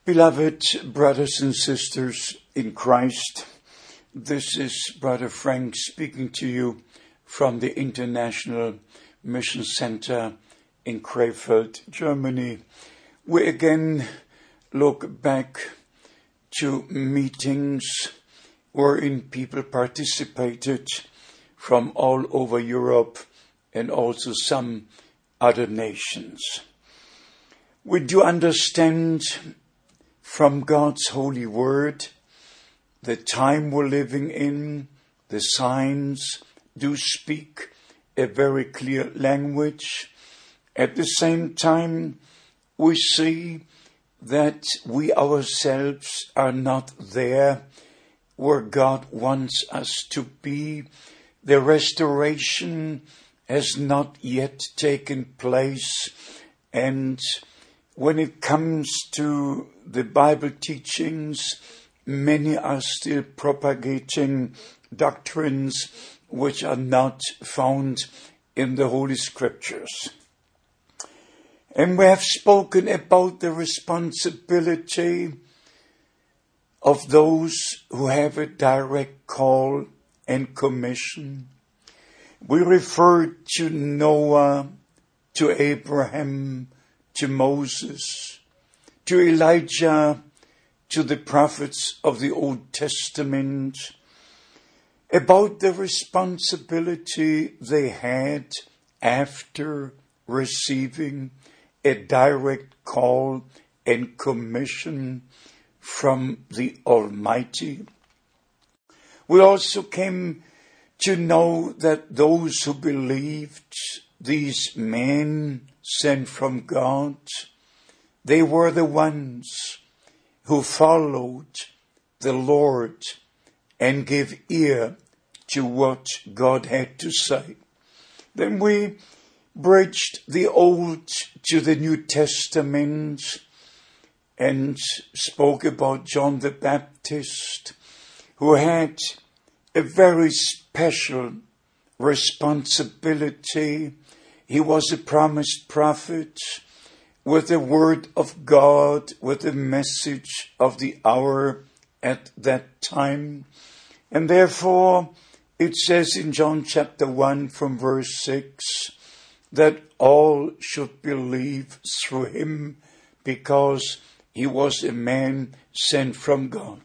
Beloved brothers and sisters in Christ, this is Brother Frank speaking to you from the International Mission Center in Krefeld, Germany. We again look back to meetings wherein people participated from all over Europe and also some other nations. We do understand from God's holy word, the time we're living in, the signs do speak a very clear language. At the same time, we see that we ourselves are not there where God wants us to be. The restoration has not yet taken place, and when it comes to the Bible teachings, many are still propagating doctrines which are not found in the Holy Scriptures. And we have spoken about the responsibility of those who have a direct call and commission. We referred to Noah, to Abraham, to Moses, to Elijah, to the prophets of the Old Testament, about the responsibility they had after receiving a direct call and commission from the Almighty. We also came to know that those who believed these men sent from God, they were the ones who followed the Lord and gave ear to what God had to say. Then we bridged the Old to the New Testament and spoke about John the Baptist, who had a very special responsibility. He was a promised prophet with the word of God, with the message of the hour at that time. And therefore, it says in John chapter 1 from verse 6, that all should believe through him because he was a man sent from God.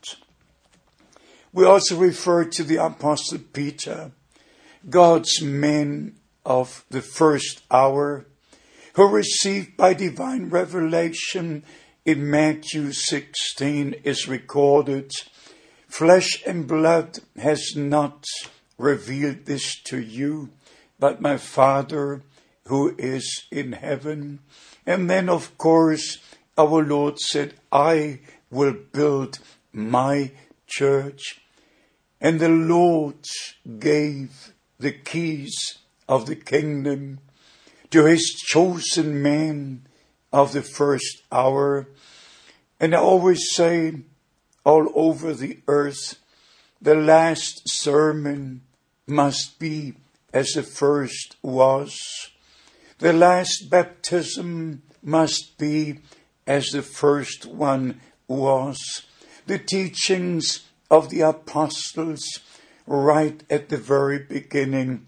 We also refer to the Apostle Peter, God's man of the first hour, who received by divine revelation in Matthew 16 is recorded, flesh and blood has not revealed this to you, but my Father who is in heaven. And then, of course, our Lord said, I will build my church. And the Lord gave the keys of the kingdom to his chosen man of the first hour. And I always say, all over the earth, the last sermon must be as the first was. The last baptism must be as the first one was. The teachings of the apostles right at the very beginning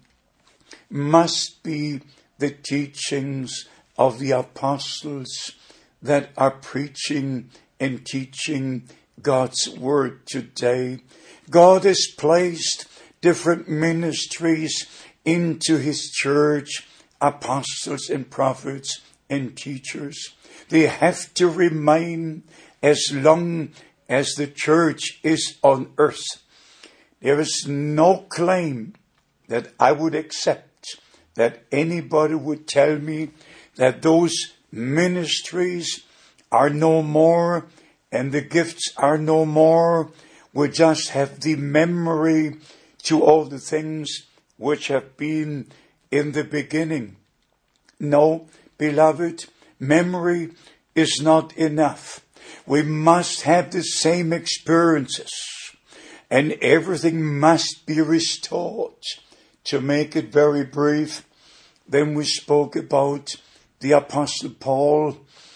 must be the teachings of the apostles that are preaching and teaching God's word today. God has placed different ministries into his church, apostles and prophets and teachers. They have to remain as long as the church is on earth. There is no claim that I would accept that anybody would tell me that those ministries are no more and the gifts are no more. We just have the memory to all the things which have been in the beginning. No, beloved, memory is not enough. We must have the same experiences, and everything must be restored. To make it very brief, then we spoke about the Apostle Paul,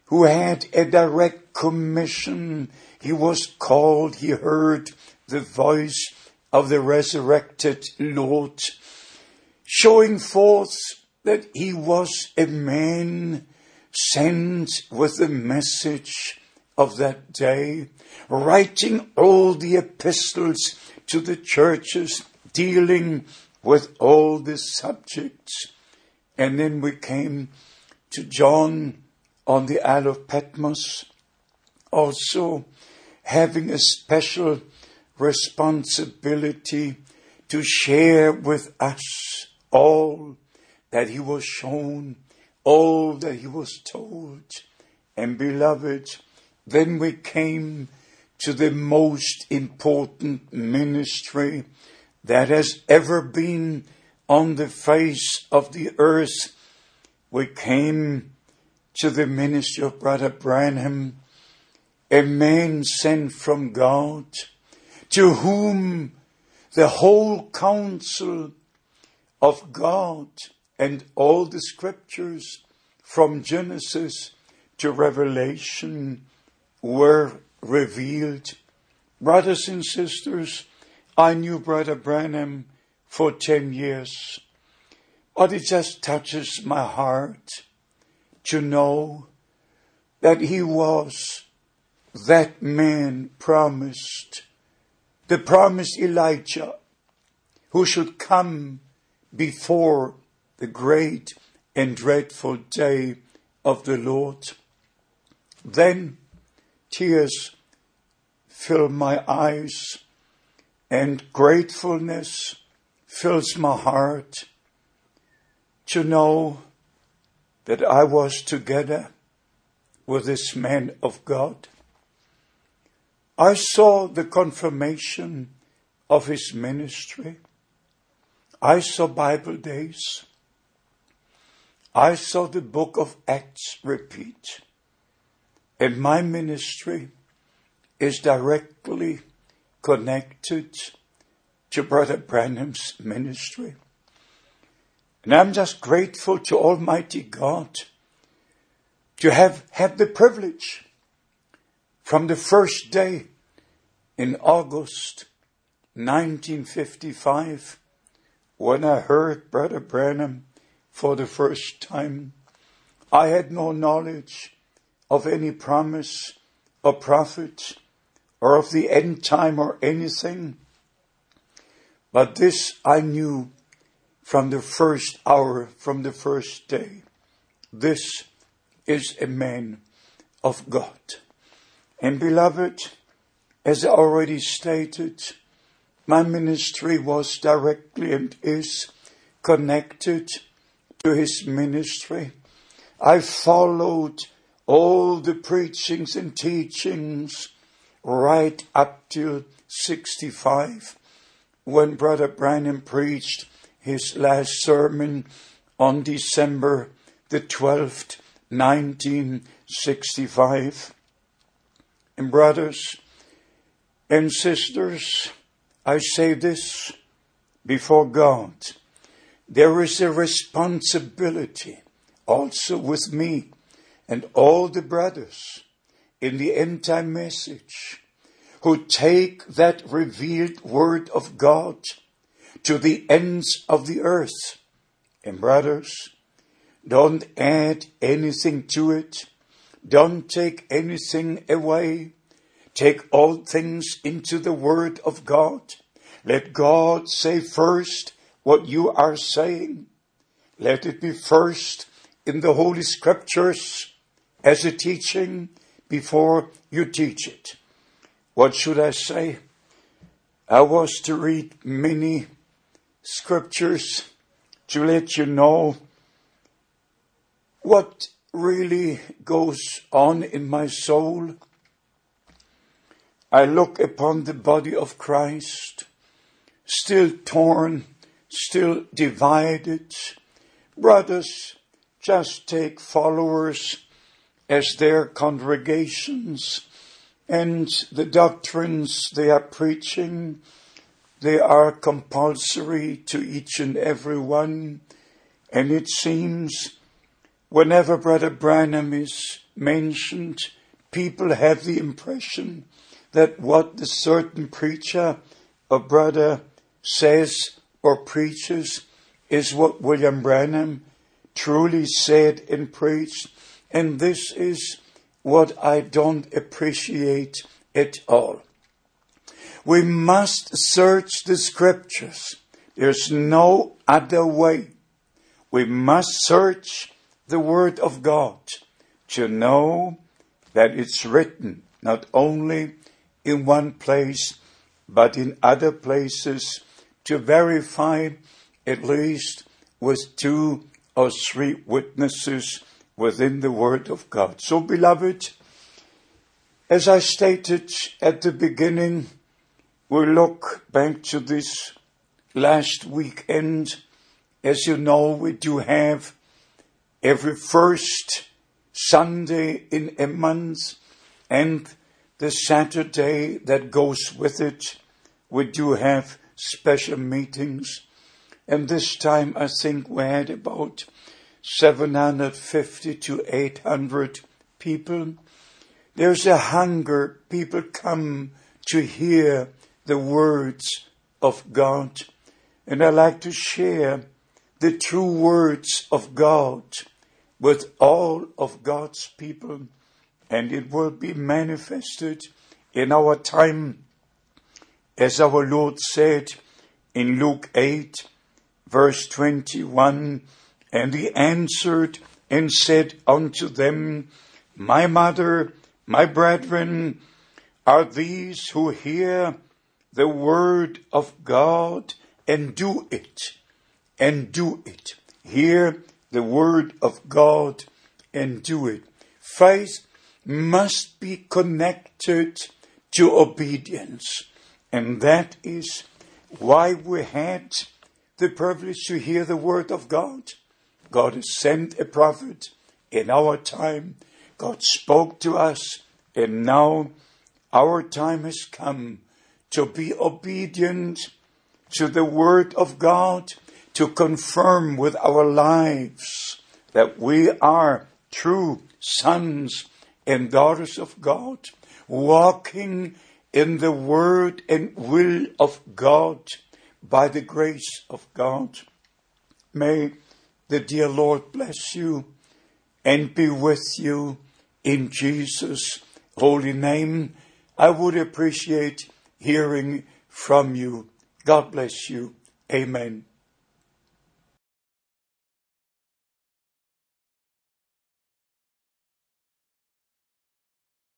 who had a direct commission. He was called, he heard the voice of the resurrected Lord, showing forth that he was a man sent with the message of that day, writing all the epistles to the churches, dealing with all the subjects. And then we came to John on the Isle of Patmos, also having a special responsibility to share with us all that he was shown, all that he was told. And beloved, then we came to the most important ministry that has ever been on the face of the earth. We came to the ministry of Brother Branham, a man sent from God, to whom the whole counsel of God and all the scriptures from Genesis to Revelation were revealed. Brothers and sisters, I knew Brother Branham for 10 years, but it just touches my heart to know that he was that man promised, the promised Elijah, who should come before the great and dreadful day of the Lord. Then tears fill my eyes and gratefulness fills my heart to know that I was together with this man of God. I saw the confirmation of his ministry. I saw Bible days. I saw the book of Acts repeat. And my ministry is directly connected to Brother Branham's ministry. And I'm just grateful to Almighty God to have had the privilege from the first day in August 1955, when I heard Brother Branham for the first time. I had no knowledge of any promise or prophet or of the end time or anything. But this I knew from the first hour, from the first day. This is a man of God. And beloved, as I already stated, my ministry was directly and is connected to his ministry. I followed all the preachings and teachings right up till 65, when Brother Branham preached his last sermon on December the 12th, 1965. And brothers and sisters, I say this before God. There is a responsibility also with me and all the brothers in the end time message who take that revealed word of God to the ends of the earth. And brothers, don't add anything to it. Don't take anything away. Take all things into the word of God. Let God say first what you are saying. Let it be first in the Holy Scriptures as a teaching before you teach it. What should I say? I was to read many scriptures to let you know what really goes on in my soul. I look upon the body of Christ, still torn, still divided. Brothers just take followers as their congregations, and the doctrines they are preaching, they are compulsory to each and every one. And it seems whenever Brother Branham is mentioned, people have the impression that what the certain preacher or brother says or preaches is what William Branham truly said and preached. And this is what I don't appreciate at all. We must search the scriptures. There's no other way. We must search the Word of God to know that it's written not only in one place, but in other places, to verify at least with 2 or 3 witnesses within the Word of God. So, beloved, as I stated at the beginning, we look back to this last weekend. As you know, we do have every first Sunday in a month and the Saturday that goes with it, we do have special meetings. And this time I think we had about 750 to 800 people. There's a hunger. People come to hear the words of God. And I like to share the true words of God with all of God's people. And it will be manifested in our time, as our Lord said in Luke 8, verse 21, and he answered and said unto them, My mother, my brethren, are these who hear the word of God and do it. And do it. Hear the word of God and do it. Faith must be connected to obedience. And that is why we had the privilege to hear the word of God. God has sent a prophet in our time. God spoke to us, and now our time has come to be obedient to the word of God, to confirm with our lives that we are true sons and daughters of God, walking in the word and will of God by the grace of God. May the dear Lord bless you and be with you in Jesus' holy name. I would appreciate hearing from you. God bless you. Amen.